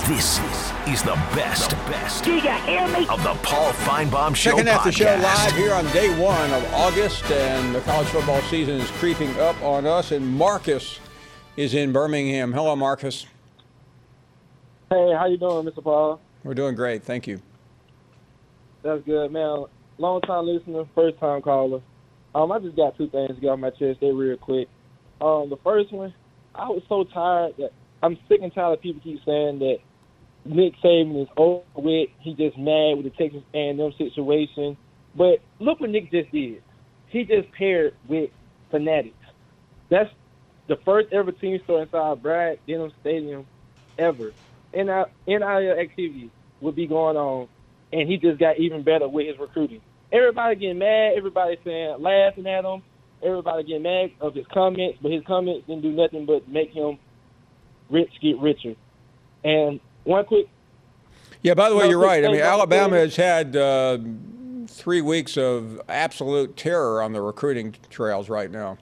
This is the best Do you hear me? of the Paul Feinbaum Show Checking out the show podcast. live here on day 1 of August, and the college football season is creeping up on us, and Marcus is in Birmingham. Hello, Marcus. Hey, how you doing, Mr. Paul? We're doing great. Thank you. That's good, man. Long time listener, first time caller. I just got two things to get off my chest. They're real quick. The first one, I was so tired that I'm sick and tired of people keep saying that Nick Saban is over with. He just mad with the Texas A&M situation. But look what Nick just did. He just paired with Fanatics. That's the first ever team store inside Brad Denham Stadium ever. NIL activity would be going on, and he just got even better with his recruiting. Everybody getting mad. Everybody saying, laughing at him. Everybody getting mad of his comments, but his comments didn't do nothing but make him rich get richer. And one quick. Yeah, by the way, you're right. I mean, thing Alabama has had 3 weeks of absolute terror on the recruiting trails right now.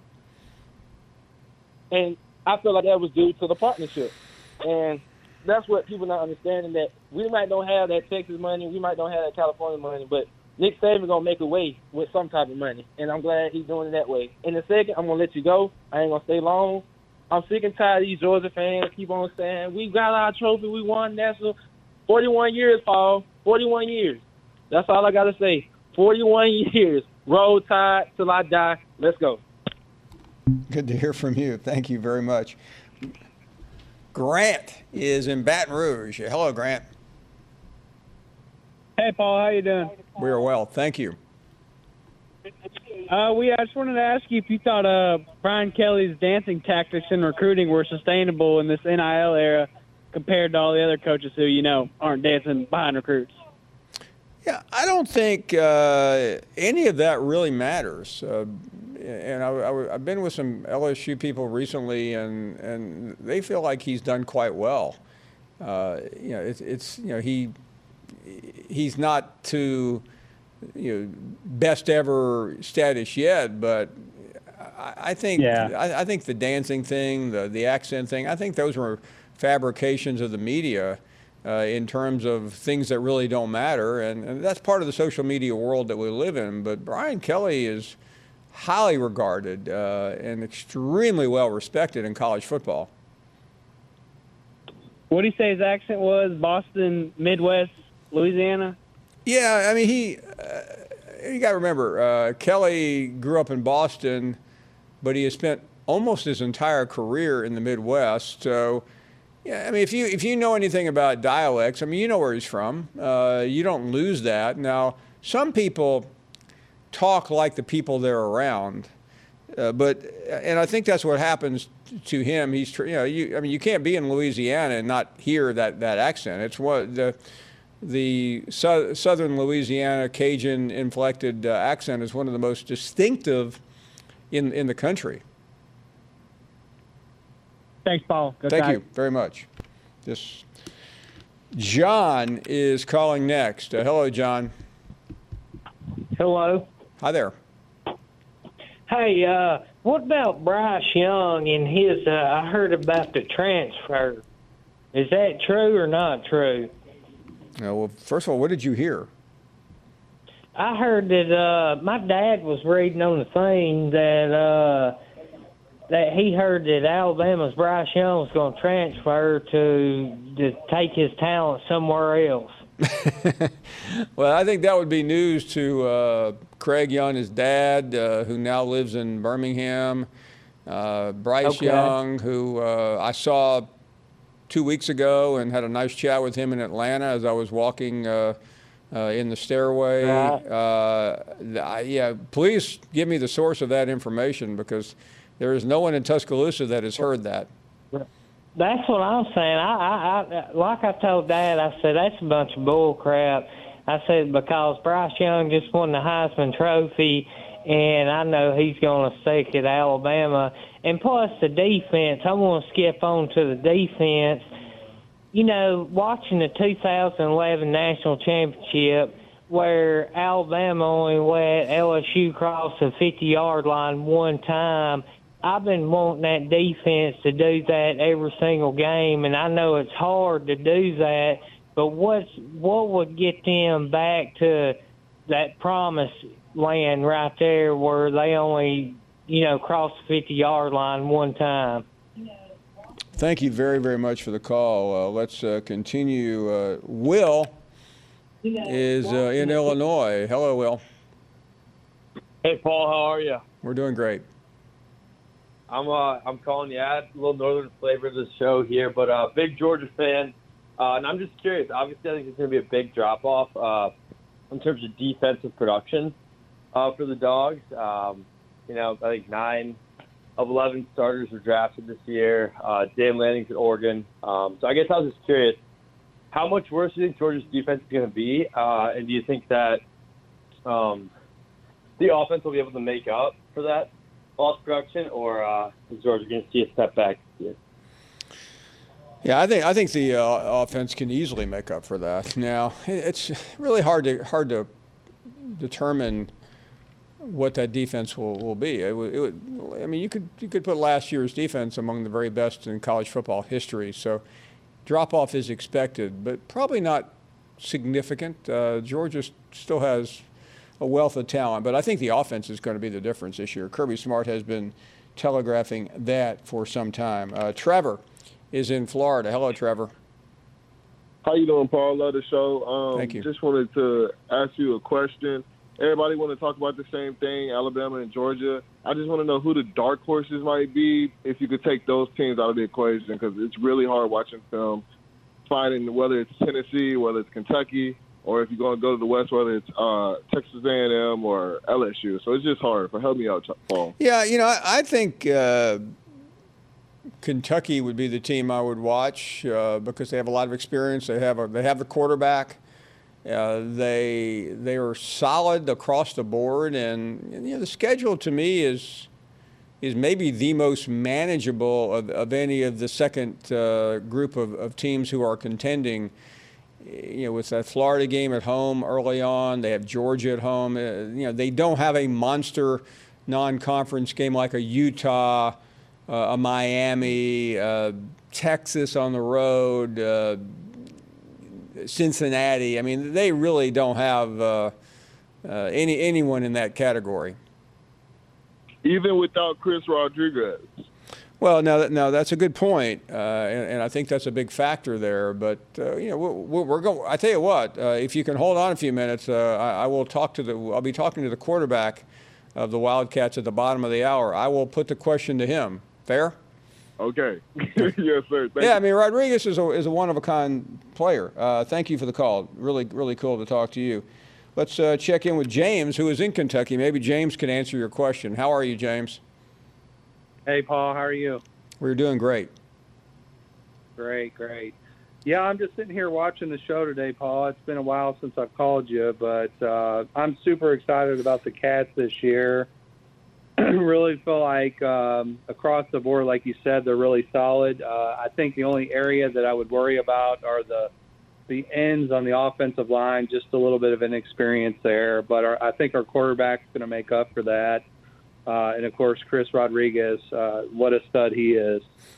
And I feel like that was due to the partnership. And that's what people not understanding, that we might don't have that Texas money, we might don't have that California money, but Nick Saban's going to make a way with some type of money. And I'm glad he's doing it that way. In a second, I'm going to let you go. I ain't going to stay long. I'm sick and tired of these Georgia fans keep on saying, we got our trophy, we won national. 41 years, Paul. 41 years. That's all I got to say. 41 years. Roll Tide till I die. Let's go. Good to hear from you. Thank you very much. Grant is in Baton Rouge. Hello, Grant. Hey, Paul, how you doing? We are well. Thank you. I just wanted to ask you if you thought Brian Kelly's dancing tactics in recruiting were sustainable in this NIL era compared to all the other coaches who, aren't dancing behind recruits. Yeah, I don't think any of that really matters. And I've been with some LSU people recently, and they feel like he's done quite well. He's not to best ever status yet, but I think I think the dancing thing, the accent thing, I think those were fabrications of the media in terms of things that really don't matter, and that's part of the social media world that we live in. But Brian Kelly is highly regarded and extremely well respected in college football. What did he say his accent was? Boston, Midwest, Louisiana? Yeah, I mean, you got to remember, Kelly grew up in Boston, but he has spent almost his entire career in the Midwest. So, yeah, I mean, if you know anything about dialects, I mean, you know where he's from. You don't lose that. Now, some people talk like the people they're around, and I think that's what happens to him. He's, you can't be in Louisiana and not hear that accent. It's what the southern Louisiana Cajun-inflected accent is one of the most distinctive in the country. Thanks, Paul. Thank you very much. John is calling next. Hello, John. Hello. Hi there. Hey, what about Bryce Young and his, I heard about the transfer. Is that true or not true? Well, first of all, what did you hear? I heard that my dad was reading on the thing that he heard that Alabama's Bryce Young was going to transfer to take his talent somewhere else. Well, I think that would be news to Craig Young, his dad, who now lives in Birmingham. Bryce Young, who I saw 2 weeks ago and had a nice chat with him in Atlanta as I was walking in the stairway. Please give me the source of that information, because there is no one in Tuscaloosa that has heard that. That's what I'm saying. I like I told Dad, I said, that's a bunch of bull crap. I said, because Bryce Young just won the Heisman Trophy, and I know he's going to stick at Alabama. And plus the defense, I want to skip on to the defense. Watching the 2011 National Championship, where Alabama only let LSU cross the 50-yard line one time, I've been wanting that defense to do that every single game, and I know it's hard to do that. But what would get them back to that promised land right there, where they only, cross the 50-yard line one time? Thank you very, very much for the call. Let's continue. Will is in Illinois. Hello, Will. Hey, Paul, how are you? We're doing great. I'm calling you. Add a little northern flavor to the show here, but big Georgia fan, and I'm just curious. Obviously, I think it's going to be a big drop off in terms of defensive production for the Dogs. I think 9 of 11 starters were drafted this year. Dan Lanning's at Oregon. So I guess I was just curious, how much worse do you think Georgia's defense is going to be, and do you think that the offense will be able to make up for that lost production, or is Georgia going to see a step back this year? Yeah, I think the offense can easily make up for that. Now, it's really hard to determine what that defense will be. You could put last year's defense among the very best in college football history. So, drop off is expected, but probably not significant. Georgia still has a wealth of talent, but I think the offense is going to be the difference this year. Kirby Smart has been telegraphing that for some time. Trevor is in Florida. Hello, Trevor. How you doing, Paul? Love the show. Thank you. Just wanted to ask you a question. Everybody want to talk about the same thing, Alabama and Georgia. I just want to know who the dark horses might be, if you could take those teams out of the equation, because it's really hard watching film, finding whether it's Tennessee, whether it's Kentucky, or if you're going to go to the West, whether it's Texas A&M or LSU. So it's just hard. But help me out, Paul. Yeah, I think Kentucky would be the team I would watch because they have a lot of experience. They have the quarterback. They are solid across the board, and the schedule to me is maybe the most manageable of any of the second group of teams who are contending. With that Florida game at home early on, they have Georgia at home. They don't have a monster non-conference game like a Utah, a Miami, Texas on the road, Cincinnati. I mean, they really don't have anyone in that category. Even without Chris Rodriguez. Well, no, that's a good point, and I think that's a big factor there. But we're going. I tell you what, if you can hold on a few minutes, I'll be talking to the quarterback of the Wildcats at the bottom of the hour. I will put the question to him. Fair? Okay. Yes, sir. Thank I mean, Rodriguez is a one-of-a-kind player. Thank you for the call. Really, really cool to talk to you. Let's check in with James, who is in Kentucky. Maybe James can answer your question. How are you, James? Hey, Paul. How are you? We're doing great. Great. Yeah, I'm just sitting here watching the show today, Paul. It's been a while since I've called you, but I'm super excited about the Cats this year. Really feel like across the board, like you said, they're really solid. I think the only area that I would worry about are the ends on the offensive line, just a little bit of inexperience there. But I think our quarterback's going to make up for that. And, of course, Chris Rodriguez, what a stud he is.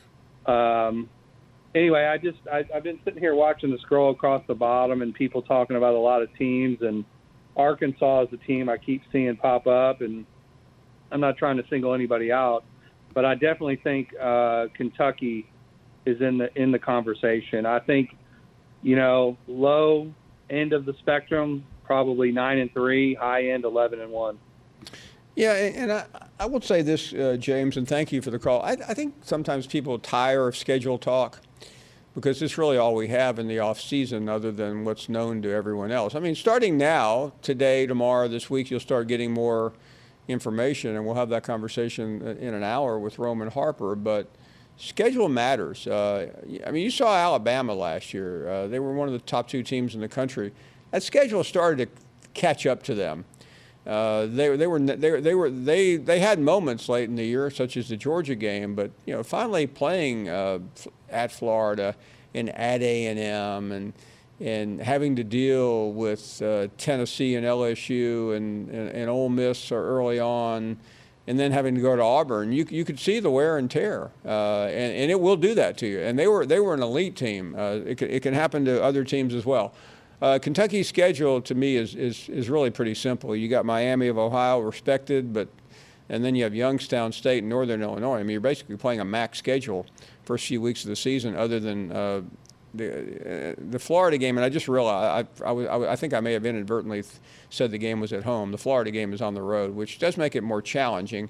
Anyway, I've been sitting here watching the scroll across the bottom and people talking about a lot of teams. And Arkansas is the team I keep seeing pop up. And I'm not trying to single anybody out, but I definitely think Kentucky is in the conversation. I think, low end of the spectrum, probably 9-3, high end 11-1. Yeah, and I will say this, James, and thank you for the call. I think sometimes people tire of schedule talk because it's really all we have in the off season other than what's known to everyone else. I mean, starting now, today, tomorrow, this week, you'll start getting more information, and we'll have that conversation in an hour with Roman Harper. But schedule matters. I mean, you saw Alabama last year. They were one of the top 2 teams in the country. That schedule started to catch up to them. They had moments late in the year, such as the Georgia game, but finally playing at Florida and at A&M and having to deal with Tennessee and LSU and Ole Miss early on, and then having to go to Auburn, you could see the wear and tear, and it will do that to you. And they were an elite team. It can happen to other teams as well. Kentucky's schedule to me is really pretty simple. You got Miami of Ohio, respected, and then you have Youngstown State and Northern Illinois. I mean, you're basically playing a MAC schedule first few weeks of the season, other than the Florida game. And I just realized I think I may have inadvertently said the game was at home. The Florida game is on the road, which does make it more challenging.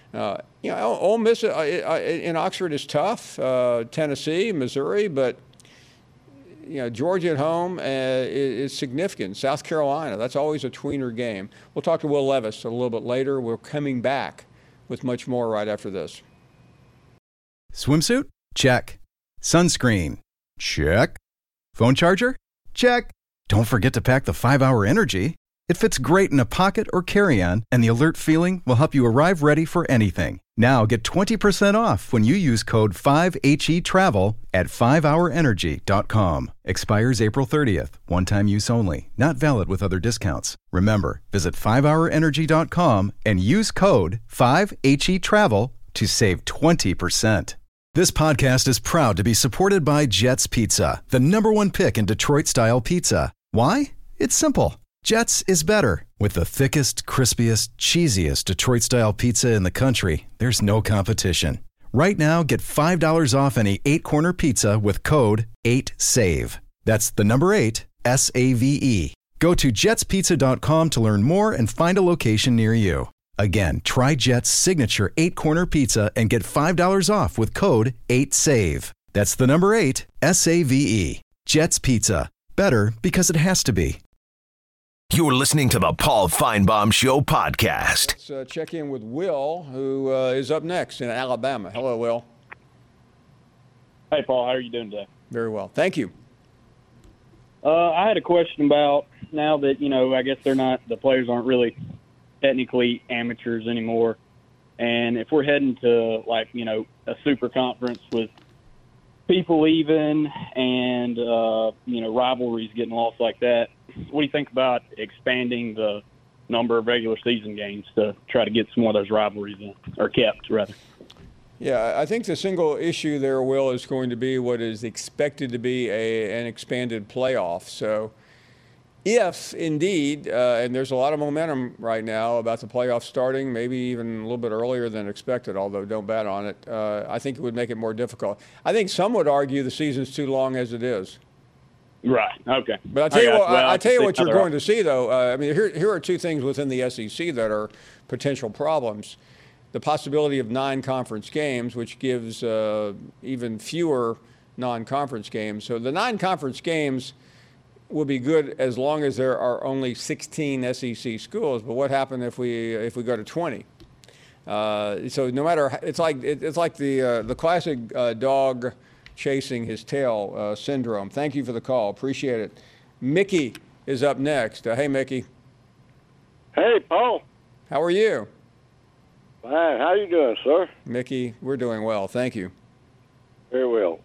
Ole Miss in Oxford is tough. Tennessee, Missouri, but Georgia at home is significant. South Carolina, that's always a tweener game. We'll talk to Will Levis a little bit later. We're coming back with much more right after this. Swimsuit? Check. Sunscreen? Check. Phone charger? Check. Don't forget to pack the 5-Hour Energy. It fits great in a pocket or carry-on, and the alert feeling will help you arrive ready for anything. Now get 20% off when you use code 5HETRAVEL at 5hourenergy.com. Expires April 30th. One-time use only. Not valid with other discounts. Remember, visit 5hourenergy.com and use code 5HETRAVEL to save 20%. This podcast is proud to be supported by Jets Pizza, the #1 pick in Detroit-style pizza. Why? It's simple. Jets is better. With the thickest, crispiest, cheesiest Detroit-style pizza in the country, there's no competition. Right now, get $5 off any 8-corner pizza with code 8SAVE. That's the number 8, SAVE. Go to jetspizza.com to learn more and find a location near you. Again, try Jet's signature 8-corner pizza and get $5 off with code 8SAVE. That's the number 8, SAVE. Jet's Pizza. Better because it has to be. You're listening to the Paul Feinbaum Show podcast. Let's check in with Will, who is up next in Alabama. Hello, Will. Hey, Paul. How are you doing today? Very well. Thank you. I had a question about now that, I guess the players aren't really technically amateurs anymore. And if we're heading to, a super conference with people leaving and, rivalries getting lost like that, what do you think about expanding the number of regular season games to try to get some more of those rivalries in, or kept, rather? Yeah, I think the single issue there, Will, is going to be what is expected to be an expanded playoff. So if indeed, and there's a lot of momentum right now about the playoffs starting, maybe even a little bit earlier than expected, although don't bet on it, I think it would make it more difficult. I think some would argue the season's too long as it is. Right. Okay. But I tell you what you're going to see, though. Here are two things within the SEC that are potential problems. The possibility of 9 conference games, which gives even fewer non-conference games. So the 9 conference games will be good as long as there are only 16 SEC schools. But what happens if we go to 20? So no matter, it's like the classic dog chasing his tail syndrome. Thank you for the call. Appreciate it. Mickey is up next. Hey, Mickey. Hey, Paul. How are you? Fine. How you doing, sir? Mickey, we're doing well. Thank you. Very well.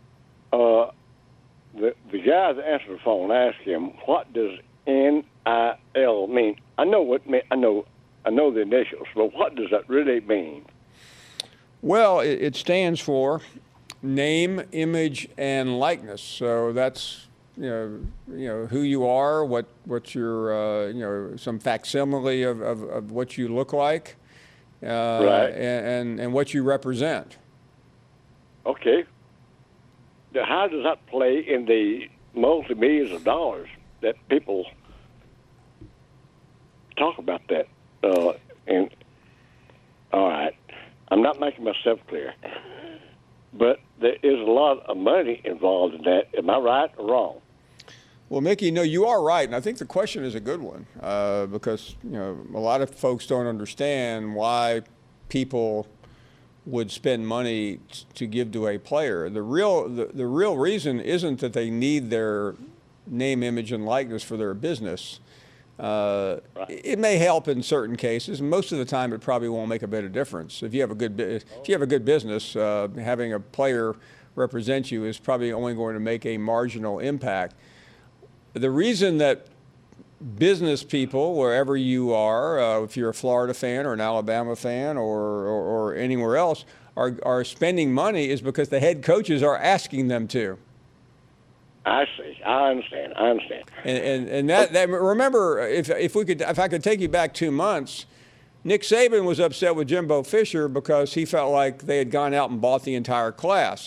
The guy that answered the phone, asked him, what does NIL mean? I know the initials, but what does that really mean? Well, it stands for name, image, and likeness. So that's who you are, what your some facsimile of what you look like, right, and what you represent. Okay. Now, how does that play in the multi-millions of dollars that people talk about that? And all right, I'm not making myself clear. But there is a lot of money involved in that. Am I right or wrong? Well, Mickey, no, you are right, and I think the question is a good one because a lot of folks don't understand why people would spend money to give to a player. The real reason isn't that they need their name, image, and likeness for their business. Right. It may help in certain cases. Most of the time, it probably won't make a bit of difference. If you have a good business, having a player represent you is probably only going to make a marginal impact. The reason that business people, wherever you are, if you're a Florida fan or an Alabama fan or anywhere else, are spending money is because the head coaches are asking them to. I see. I understand. And that remember, if I could take you back 2 months, Nick Saban was upset with Jimbo Fisher because he felt like they had gone out and bought the entire class.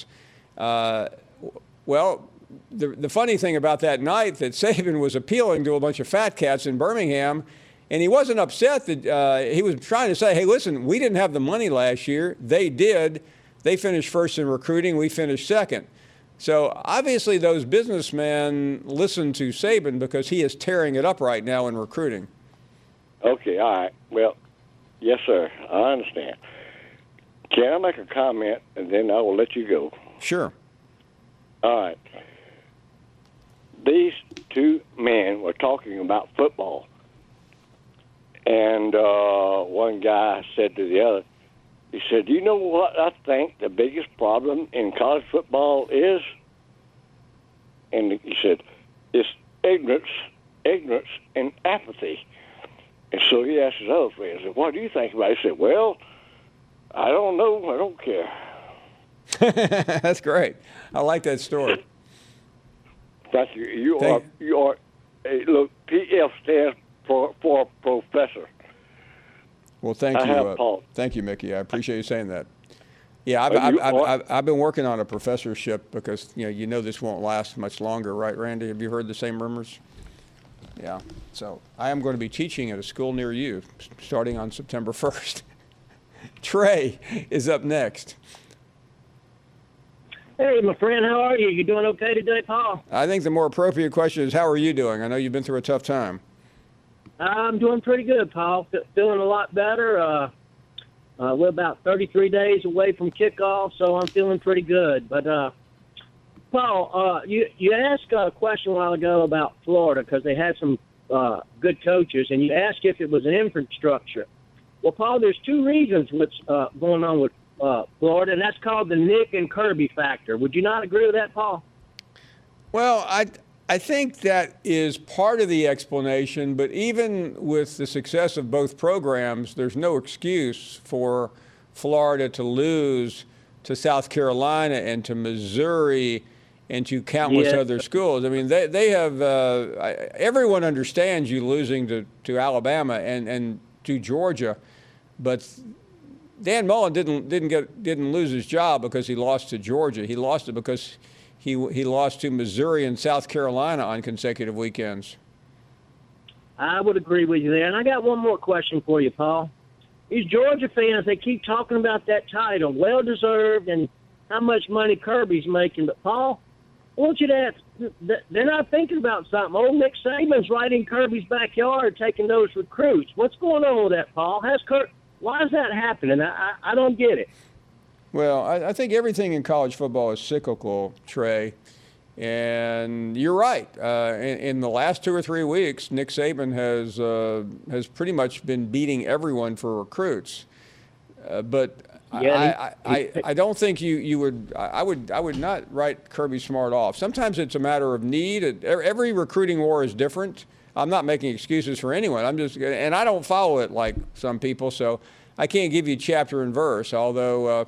Well, the funny thing about that night that Saban was appealing to a bunch of fat cats in Birmingham, and he wasn't upset that he was trying to say, hey, listen, we didn't have the money last year. They did. They finished first in recruiting. We finished second. So obviously those businessmen listen to Saban because he is tearing it up right now in recruiting. Okay, all right. Well, yes, sir. I understand. Can I make a comment, and then I will let you go? Sure. All right. These two men were talking about football, and one guy said to the other, he said, you know what I think the biggest problem in college football is? And he said, it's ignorance, and apathy. And so he asked his other friend, said, what do you think about it? He said, well, I don't know. I don't care. That's great. I like that story. Thank you. You are. Look, PF stands for professor. Well, thank you. Paul. Thank you, Mickey. I appreciate you saying that. Yeah, I've been working on a professorship because you know this won't last much longer, right, Randy? Have you heard the same rumors? Yeah. So I am going to be teaching at a school near you starting on September 1st. Trey is up next. Hey, my friend, how are you? You doing okay today, Paul? I think the more appropriate question is, how are you doing? I know you've been through a tough time. I'm doing pretty good, Paul. Feeling a lot better. We're about 33 days away from kickoff, so I'm feeling pretty good. But, Paul, you asked a question a while ago about Florida because they had some good coaches, and you asked if it was an infrastructure. Well, Paul, there's two reasons what's going on with Florida, and that's called the Nick and Kirby factor. Would you not agree with that, Paul? Well, I think that is part of the explanation, but even with the success of both programs, there's no excuse for Florida to lose to South Carolina and to Missouri and to countless other schools. I mean, they have everyone understands you losing to Alabama and to Georgia, but Dan Mullen didn't lose his job because he lost to Georgia. He lost it because he lost to Missouri and South Carolina on consecutive weekends. I would agree with you there. And I got one more question for you, Paul. These Georgia fans, they keep talking about that title, well-deserved, and how much money Kirby's making. But, Paul, I want you to ask, they're not thinking about something. Old Nick Saban's right in Kirby's backyard taking those recruits. What's going on with that, Paul? Why is that happening? I don't get it. Well, I think everything in college football is cyclical, Trey. And you're right. In the last 2 or 3 weeks, Nick Saban has pretty much been beating everyone for recruits. But I don't think you would. I would not write Kirby Smart off. Sometimes it's a matter of need. Every recruiting war is different. I'm not making excuses for anyone. And I don't follow it like some people, so I can't give you chapter and verse. Although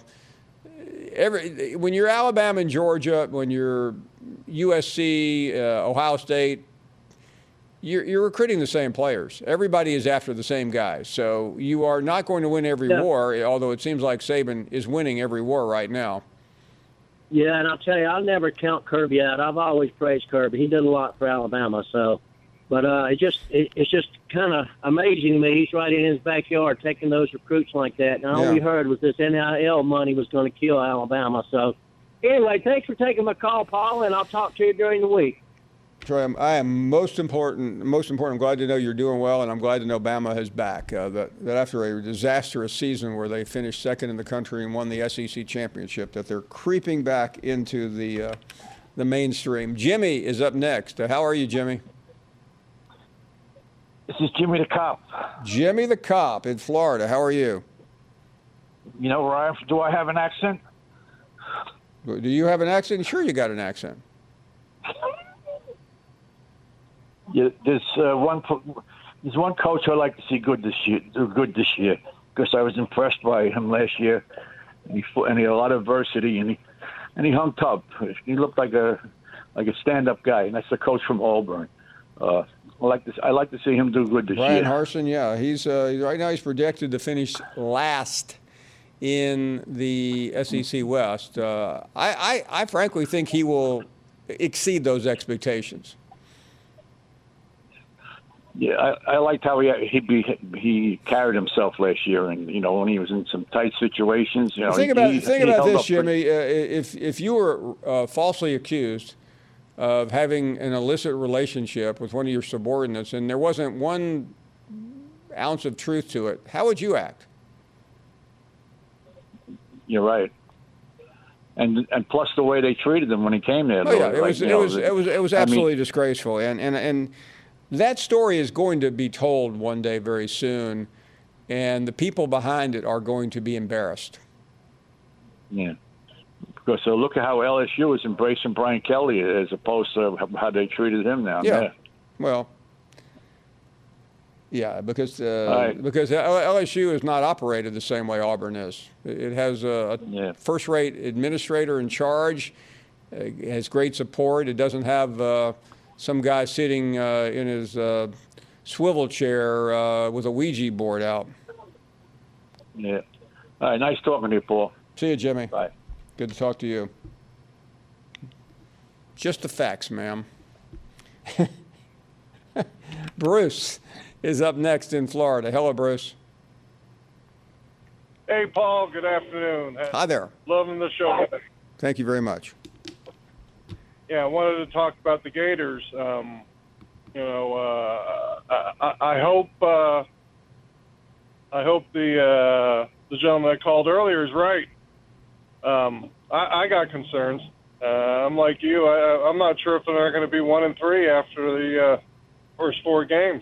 when you're Alabama and Georgia, when you're USC, Ohio State, you're recruiting the same players. Everybody is after the same guys. So you are not going to win every war, although it seems like Saban is winning every war right now. Yeah, and I'll tell you, I'll never count Kirby out. I've always praised Kirby. He did a lot for Alabama. So, but it's just kind of amazing to me. He's right in his backyard taking those recruits like that. And all we heard was this NIL money was going to kill Alabama. So, anyway, thanks for taking my call, Paul, and I'll talk to you during the week. Troy, I am most important. I'm glad to know you're doing well, and I'm glad to know Bama is back. That after a disastrous season where they finished second in the country and won the SEC championship, that they're creeping back into the mainstream. Jimmy is up next. How are you, Jimmy? This is Jimmy the Cop. Jimmy the Cop in Florida. How are you? You know where I am. Do I have an accent? Do you have an accent? Sure, you got an accent. there's one coach I'd like to see do good this year, because I was impressed by him last year, and he had a lot of adversity, and he hung tough. He looked like a stand-up guy, and that's the coach from Auburn. I like to see him do good this year. Brian Harsin, yeah, he's right now he's projected to finish last in the SEC West. I frankly think he will exceed those expectations. Yeah, I liked how he carried himself last year, and when he was in some tight situations. Think about this, Jimmy. If you were falsely accused of having an illicit relationship with one of your subordinates, and there wasn't 1 ounce of truth to it, how would you act? You're right. And plus the way they treated him when he came there. Oh, yeah, it was absolutely disgraceful, and that story is going to be told one day very soon, and the people behind it are going to be embarrassed. Yeah. Because look at how LSU is embracing Brian Kelly as opposed to how they treated him down there. Well, yeah, because LSU is not operated the same way Auburn is. It has a first-rate administrator in charge. It has great support. It doesn't have some guy sitting in his swivel chair with a Ouija board out. Yeah. All right, nice talking to you, Paul. See you, Jimmy. Bye. Good to talk to you. Just the facts, ma'am. Bruce is up next in Florida. Hello, Bruce. Hey, Paul. Good afternoon. Hi there. Loving the show. Thank you very much. Yeah, I wanted to talk about the Gators. I hope the gentleman that called earlier is right. I got concerns. I'm like you. I'm not sure if they're going to be 1-3 after the first 4 games.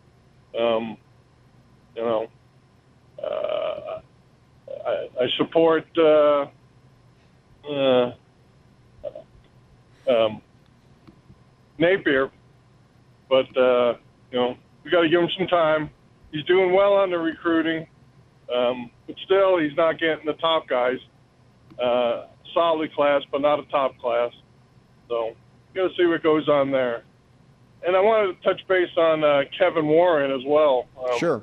I support Napier, but we got to give him some time. He's doing well on the recruiting, but still he's not getting the top guys. Solid class, but not a top class. So got to see what goes on there. And I wanted to touch base on Kevin Warren as well. Sure.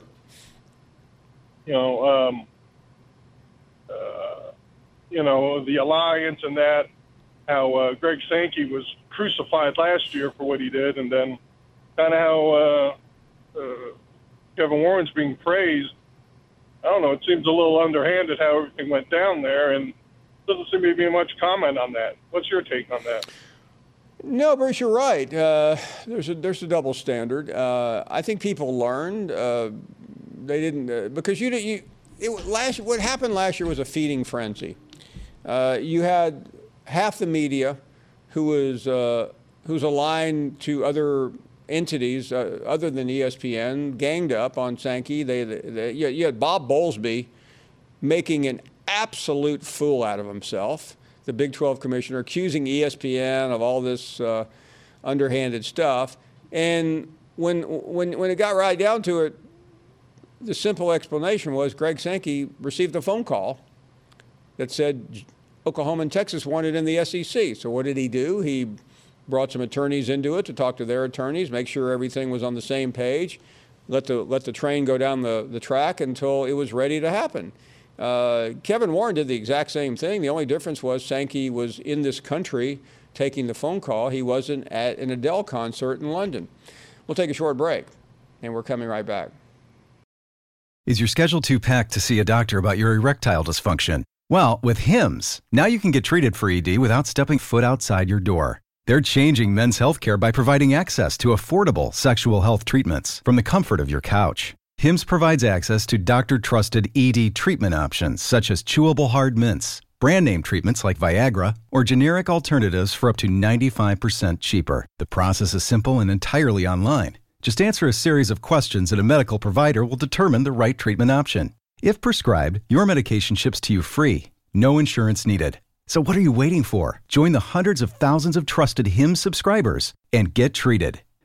The alliance and that, how Greg Sankey was crucified last year for what he did, and then kind of how Kevin Warren's being praised. I don't know. It seems a little underhanded how everything went down there, and doesn't seem to be much comment on that. What's your take on that? No, Bruce, you're right. There's a double standard. I think people learned. They didn't because what happened last year was a feeding frenzy. You had half the media who's aligned to other entities other than ESPN ganged up on Sankey. You had Bob Bowlesby making an absolute fool out of himself, the Big 12 commissioner, accusing ESPN of all this underhanded stuff. And when it got right down to it, the simple explanation was Greg Sankey received a phone call that said Oklahoma and Texas wanted in the SEC. So what did he do? He brought some attorneys into it to talk to their attorneys, make sure everything was on the same page, let the train go down the track until it was ready to happen. Kevin Warren did the exact same thing. The only difference was Sankey was in this country taking the phone call. He wasn't at an Adele concert in London. We'll take a short break, and we're coming right back. Is your schedule too packed to see a doctor about your erectile dysfunction? Well, with Hims, now you can get treated for ED without stepping foot outside your door. They're changing men's healthcare by providing access to affordable sexual health treatments from the comfort of your couch. Hims provides access to doctor-trusted ED treatment options such as chewable hard mints, brand name treatments like Viagra, or generic alternatives for up to 95% cheaper. The process is simple and entirely online. Just answer a series of questions and a medical provider will determine the right treatment option. If prescribed, your medication ships to you free. No insurance needed. So what are you waiting for? Join the hundreds of thousands of trusted Hims subscribers and get treated.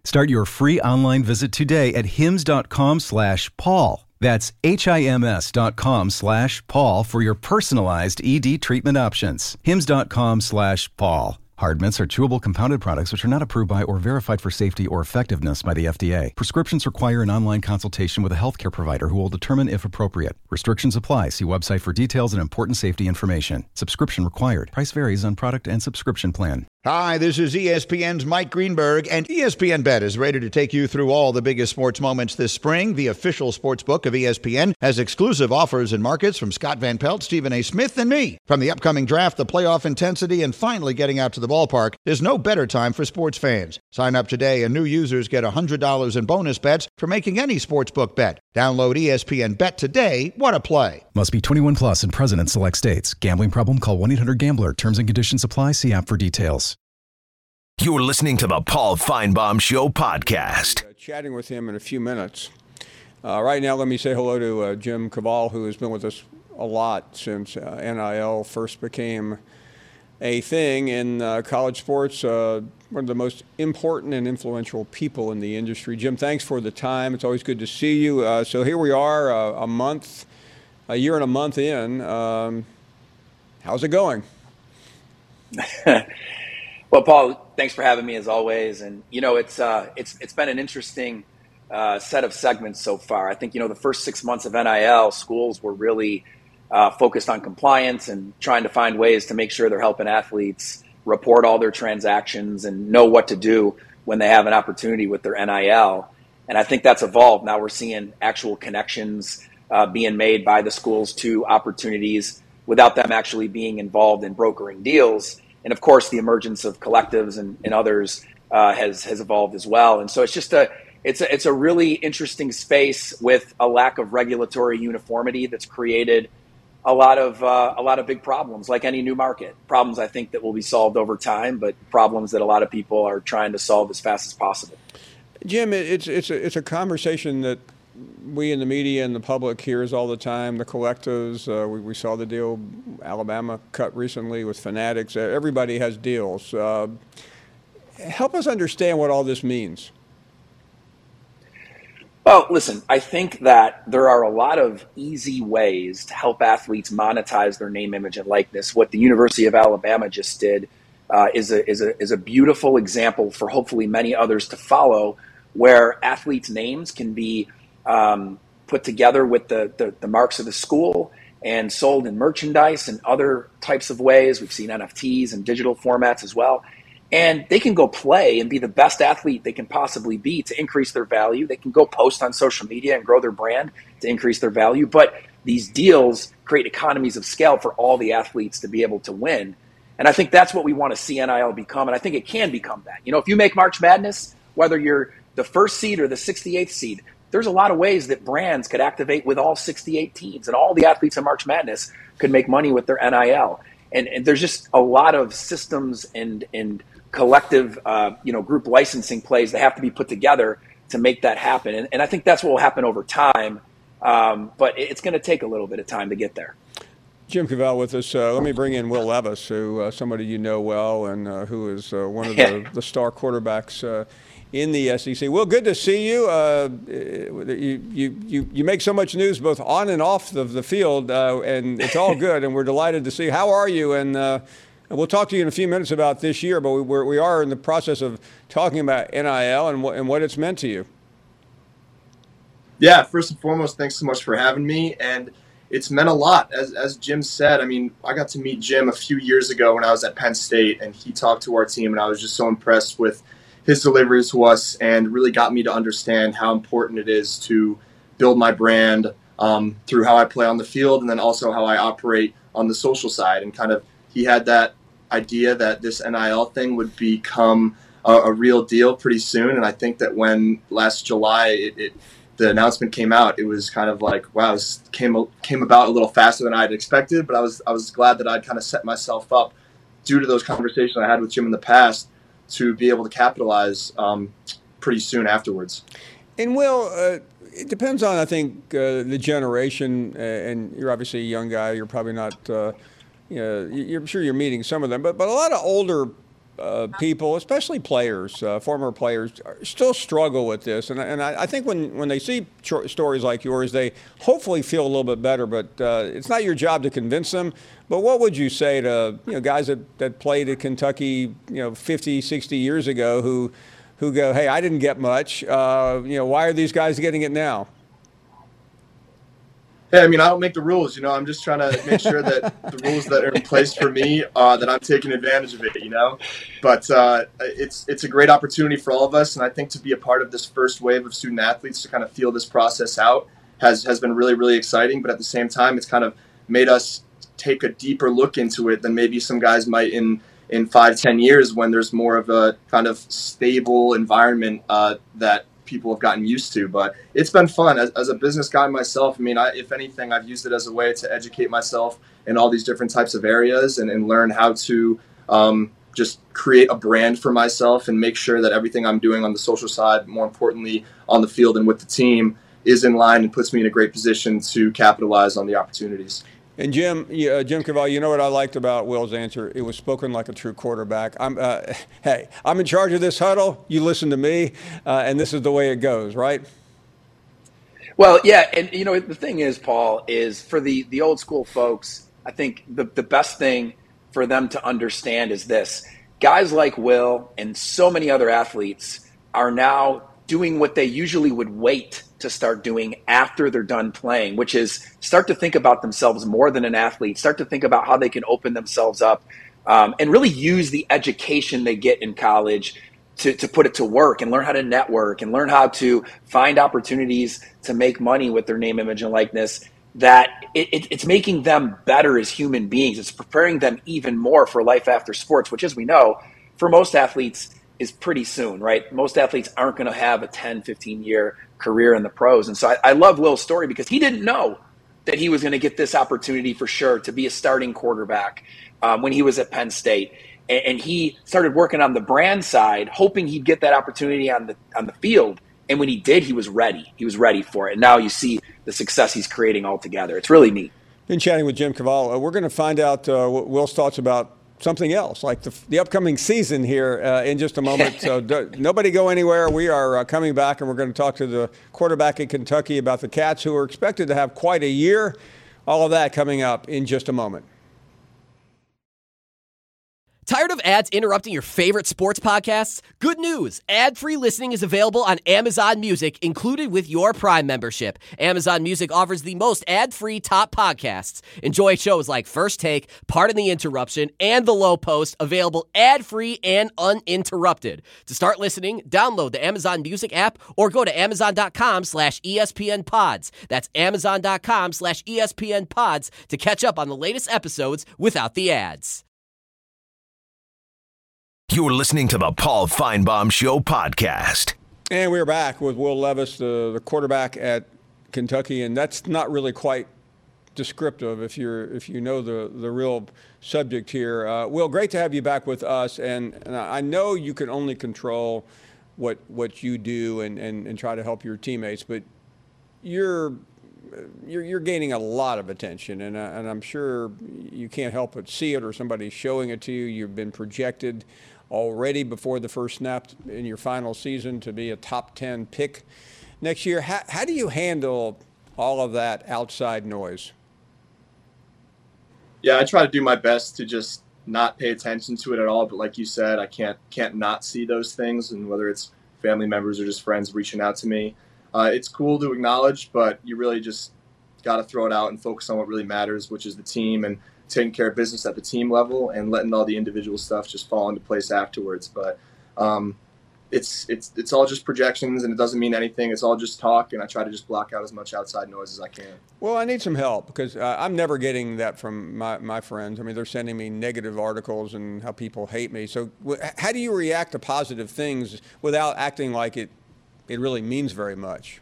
Start your free online visit today at hims.com/Paul. That's HIMS.com/Paul for your personalized ED treatment options. hims.com/Paul. Hard mints are chewable compounded products which are not approved by or verified for safety or effectiveness by the FDA. Prescriptions require an online consultation with a healthcare provider who will determine if appropriate. Restrictions apply. See website for details and important safety information. Subscription required. Price varies on product and subscription plan. Hi, this is ESPN's Mike Greenberg, and ESPN Bet is ready to take you through all the biggest sports moments this spring. The official sports book of ESPN has exclusive offers and markets from Scott Van Pelt, Stephen A. Smith, and me. From the upcoming draft, the playoff intensity, and finally getting out to the ballpark, there's no better time for sports fans. Sign up today, and new users get $100 in bonus bets for making any sportsbook bet. Download ESPN Bet today. What a play. Must be 21 plus and present in select states. Gambling problem? Call 1-800-GAMBLER. Terms and conditions apply. See app for details. You're listening to the Paul Feinbaum Show podcast. Chatting with him in a few minutes. Right now, let me say hello to Jim Cavall, who has been with us a lot since NIL first became a thing in college sports. One of the most important and influential people in the industry. Jim, thanks for the time. It's always good to see you. So here we are, a year and a month in. How's it going? Well, Paul, thanks for having me as always. And, you know, it's been an interesting set of segments so far. I think, you know, the first 6 months of NIL, schools were really focused on compliance and trying to find ways to make sure they're helping athletes report all their transactions and know what to do when they have an opportunity with their NIL. And I think that's evolved. Now we're seeing actual connections being made by the schools to opportunities without them actually being involved in brokering deals. And of course, the emergence of collectives and others has evolved as well. And so it's just it's a really interesting space with a lack of regulatory uniformity that's created a lot of big problems, like any new market. Problems I think that will be solved over time, but problems that a lot of people are trying to solve as fast as possible. Jim, it's a conversation that we in the media and the public hears all the time. The collectives, we saw the deal Alabama cut recently with Fanatics. Everybody has deals. Help us understand what all this means. Well, listen, I think that there are a lot of easy ways to help athletes monetize their name, image, and likeness. What the University of Alabama just did is a beautiful example for hopefully many others to follow, where athletes' names can be put together with the marks of the school and sold in merchandise and other types of ways. We've seen NFTs and digital formats as well. And they can go play and be the best athlete they can possibly be to increase their value. They can go post on social media and grow their brand to increase their value. But these deals create economies of scale for all the athletes to be able to win. And I think that's what we want to see NIL become. And I think it can become that. You know, if you make March Madness, whether you're the first seed or the 68th seed, there's a lot of ways that brands could activate with all 68 teams, and all the athletes in March Madness could make money with their NIL. And there's just a lot of systems and collective, group licensing plays that have to be put together to make that happen. And I think that's what will happen over time. But it's going to take a little bit of time to get there. Jim Cavall with us. Let me bring in Will Levis, who somebody you know well, and who is one of the star quarterbacks in the SEC. Will, good to see you. You make so much news both on and off the field, and it's all good. And we're delighted to see you. How are you? And we'll talk to you in a few minutes about this year. But we are in the process of talking about NIL and what it's meant to you. Yeah, first and foremost, thanks so much for having me. And it's meant a lot. As Jim said, I mean, I got to meet Jim a few years ago when I was at Penn State, and he talked to our team, and I was just so impressed with his delivery to us, and really got me to understand how important it is to build my brand through how I play on the field, and then also how I operate on the social side. And kind of, he had that idea that this NIL thing would become a real deal pretty soon. And I think that when last July the announcement came out, it was kind of like, wow, this came about a little faster than I had expected. But I was glad that I'd kind of set myself up, due to those conversations I had with Jim in the past, to be able to capitalize pretty soon afterwards. And Will, it depends on, I think, the generation. And you're obviously a young guy. You're probably not, I'm sure you're meeting some of them. But a lot of older people, especially players, former players, still struggle with this. And I think when they see stories like yours, they hopefully feel a little bit better. But it's not your job to convince them. But what would you say to guys that played at Kentucky 50, 60 years ago who go, hey, I didn't get much. Why are these guys getting it now? Hey, I mean, I don't make the rules, I'm just trying to make sure that the rules that are in place for me, that I'm taking advantage of it, But it's a great opportunity for all of us, and I think to be a part of this first wave of student athletes to kind of feel this process out has been really, really exciting. But at the same time, it's kind of made us take a deeper look into it than maybe some guys might in 5-10 years when there's more of a kind of stable environment that people have gotten used to. But it's been fun as a business guy myself. I mean, if anything, I've used it as a way to educate myself in all these different types of areas and learn how to just create a brand for myself and make sure that everything I'm doing on the social side, more importantly on the field and with the team, is in line and puts me in a great position to capitalize on the opportunities. And Jim Cavale, you know what I liked about Will's answer? It was spoken like a true quarterback. Hey, I'm in charge of this huddle. You listen to me, and this is the way it goes, right? Well, yeah, and the thing is, Paul, is for the old school folks, I think the best thing for them to understand is this. Guys like Will and so many other athletes are now doing what they usually would wait to start doing after they're done playing, which is start to think about themselves more than an athlete, start to think about how they can open themselves up, and really use the education they get in college to put it to work and learn how to network and learn how to find opportunities to make money with their name, image, and likeness, that it's making them better as human beings. It's preparing them even more for life after sports, which, as we know, for most athletes is pretty soon, right? Most athletes aren't going to have a 10, 15-year career in the pros. And so I love Will's story because he didn't know that he was going to get this opportunity for sure to be a starting quarterback when he was at Penn State. And he started working on the brand side, hoping he'd get that opportunity on the field. And when he did, he was ready. He was ready for it. And now you see the success he's creating altogether. It's really neat. Been chatting with Jim Cavale. We're going to find out what Will's thoughts about something else, like the upcoming season here in just a moment. So nobody go anywhere. We are coming back, and we're going to talk to the quarterback at Kentucky about the Cats, who are expected to have quite a year. All of that coming up in just a moment. Tired of ads interrupting your favorite sports podcasts? Good news! Ad-free listening is available on Amazon Music, included with your Prime membership. Amazon Music offers the most ad-free top podcasts. Enjoy shows like First Take, Pardon the Interruption, and The Low Post, available ad-free and uninterrupted. To start listening, download the Amazon Music app or go to amazon.com/ESPNpods. That's amazon.com/ESPNpods to catch up on the latest episodes without the ads. You're listening to the Paul Feinbaum Show podcast. And we're back with Will Levis, the quarterback at Kentucky, and that's not really quite descriptive if you know the real subject here. Will, great to have you back with us, and I know you can only control what you do and try to help your teammates, but you're gaining a lot of attention, and I'm sure you can't help but see it, or somebody's showing it to you. You've been projected already before the first snap in your final season to be a top 10 pick next year. How do you handle all of that outside noise? Yeah, I try to do my best to just not pay attention to it at all. But like you said, I can't not see those things, and whether it's family members or just friends reaching out to me, it's cool to acknowledge, but you really just got to throw it out and focus on what really matters, which is the team and taking care of business at the team level and letting all the individual stuff just fall into place afterwards. But it's all just projections, and it doesn't mean anything. It's all just talk, and I try to just block out as much outside noise as I can. Well, I need some help because I'm never getting that from my friends. I mean, they're sending me negative articles and how people hate me. So how do you react to positive things without acting like it really means very much?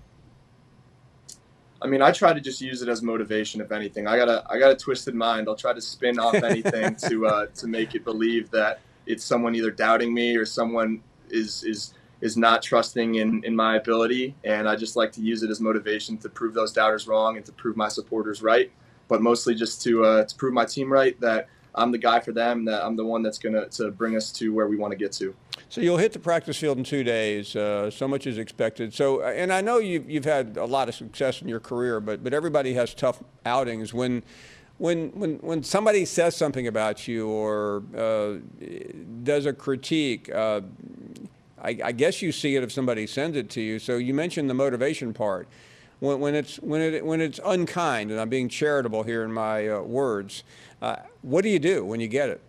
I mean, I try to just use it as motivation, if anything. I got a twisted mind. I'll try to spin off anything to make it believe that it's someone either doubting me or someone is not trusting in my ability. And I just like to use it as motivation to prove those doubters wrong and to prove my supporters right. But mostly just to prove my team right, that I'm the guy for them, that I'm the one that's going to bring us to where we want to get to. So you'll hit the practice field in 2 days. So much is expected. So, and I know you've had a lot of success in your career, but everybody has tough outings. When somebody says something about you or does a critique, I guess you see it if somebody sends it to you. So you mentioned the motivation part. When it's unkind, and I'm being charitable here in my words, what do you do when you get it?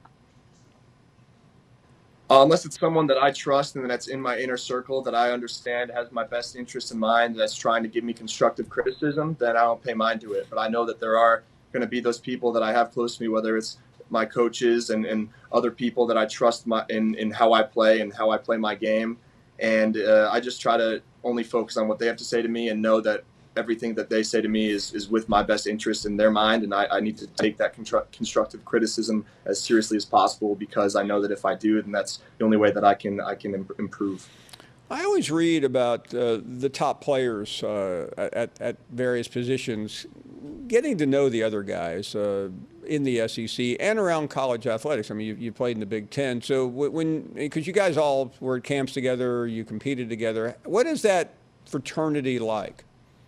Unless it's someone that I trust and that's in my inner circle that I understand has my best interest in mind, that's trying to give me constructive criticism, then I don't pay mind to it. But I know that there are going to be those people that I have close to me, whether it's my coaches and other people that I trust in how I play and how I play my game. And I just try to only focus on what they have to say to me and know that everything that they say to me is with my best interest in their mind, and I need to take that constructive criticism as seriously as possible, because I know that if I do, then that's the only way that I can improve. I always read about the top players at various positions getting to know the other guys in the SEC and around college athletics. I mean, you played in the Big Ten, so because you guys all were at camps together, you competed together. What is that fraternity like?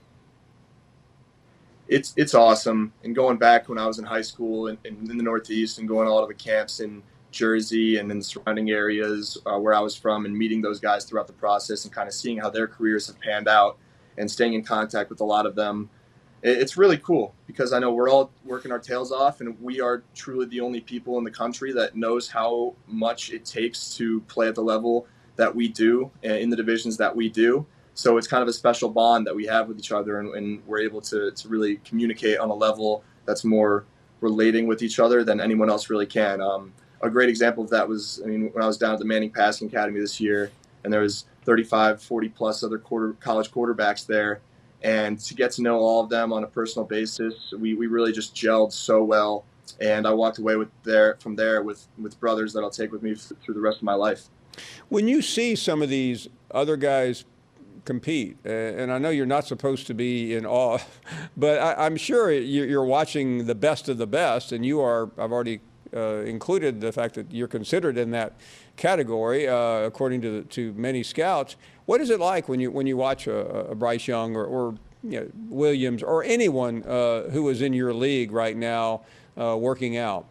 It's awesome. And going back when I was in high school in the Northeast and going a lot of the camps in Jersey and in the surrounding areas where I was from, and meeting those guys throughout the process and kind of seeing how their careers have panned out and staying in contact with a lot of them, it's really cool, because I know we're all working our tails off, and we are truly the only people in the country that knows how much it takes to play at the level that we do in the divisions that we do. So it's kind of a special bond that we have with each other, and we're able to really communicate on a level that's more relating with each other than anyone else really can. A great example of that was, when I was down at the Manning Passing Academy this year, and there was 35, 40-plus other college quarterbacks there, and to get to know all of them on a personal basis, we really just gelled so well, and I walked away from there with brothers that I'll take with me through the rest of my life. When you see some of these other guys compete, and I know you're not supposed to be in awe, but I'm sure you're watching the best of the best, and you are. I've already included the fact that you're considered in that category according to many scouts. What is it like when you watch a Bryce Young or Williams or anyone who is in your league right now working out?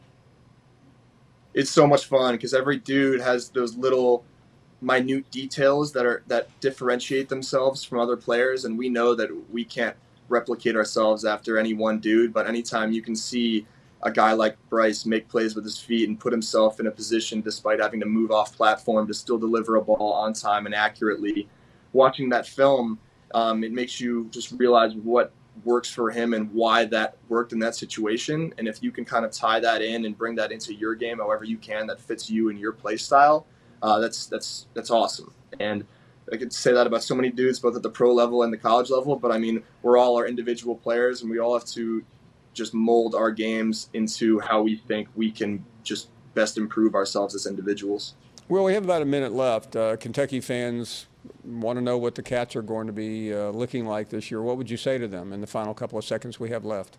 It's so much fun, because every dude has those little minute details that differentiate themselves from other players, and we know that we can't replicate ourselves after any one dude, but anytime you can see a guy like Bryce make plays with his feet and put himself in a position despite having to move off platform to still deliver a ball on time and accurately, watching that film, it makes you just realize what works for him and why that worked in that situation. And if you can kind of tie that in and bring that into your game however you can, that fits you and your play style, that's awesome. And I could say that about so many dudes, both at the pro level and the college level, but we're all our individual players, and we all have to just mold our games into how we think we can just best improve ourselves as individuals. Well, we have about a minute left. Kentucky fans want to know what the Cats are going to be looking like this year. What would you say to them in the final couple of seconds we have left?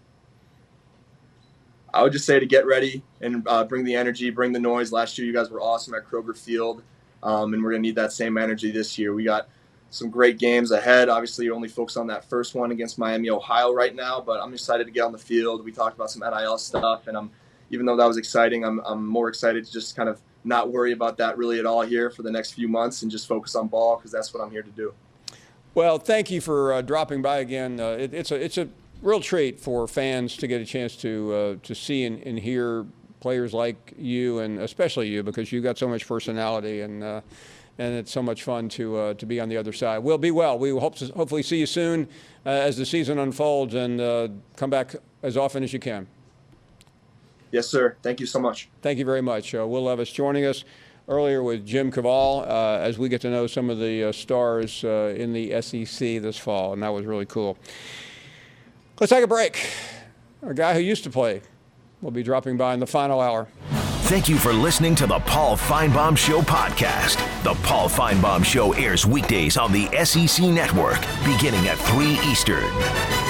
I would just say to get ready and bring the energy, bring the noise. Last year, you guys were awesome at Kroger Field, and we're going to need that same energy this year. We got some great games ahead. Obviously, you're only focused on that first one against Miami, Ohio right now, but I'm excited to get on the field. We talked about some NIL stuff, and even though that was exciting, I'm more excited to just kind of not worry about that really at all here for the next few months and just focus on ball, because that's what I'm here to do. Well, thank you for dropping by again. It's a real treat for fans to get a chance to see and hear players like you, and especially you, because you've got so much personality, and it's so much fun to be on the other side. We'll be well. We will hopefully see you soon as the season unfolds, and come back as often as you can. Yes, sir. Thank you so much. Thank you very much. Will Levis joining us earlier with Jim Cavall as we get to know some of the stars in the SEC this fall, and that was really cool. Let's take a break. A guy who used to play will be dropping by in the final hour. Thank you for listening to the Paul Finebaum Show podcast. The Paul Finebaum Show airs weekdays on the SEC Network, beginning at 3 Eastern.